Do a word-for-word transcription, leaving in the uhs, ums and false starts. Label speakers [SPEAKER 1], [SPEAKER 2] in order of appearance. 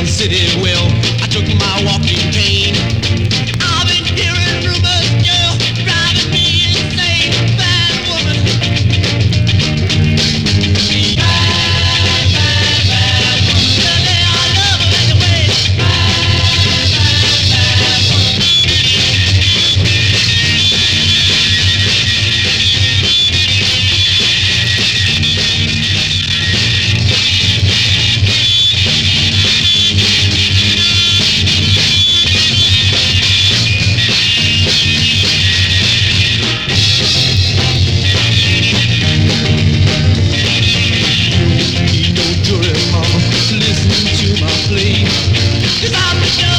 [SPEAKER 1] the city well. I took my walking cane. I've been hearing rumors, girl, driving me insane. Bad woman. Bad, bad, bad woman. Tell me I love her anyway. Bad, bad, bad woman. Ain't no jury, mama, listen to my plea. 'Cause I'm the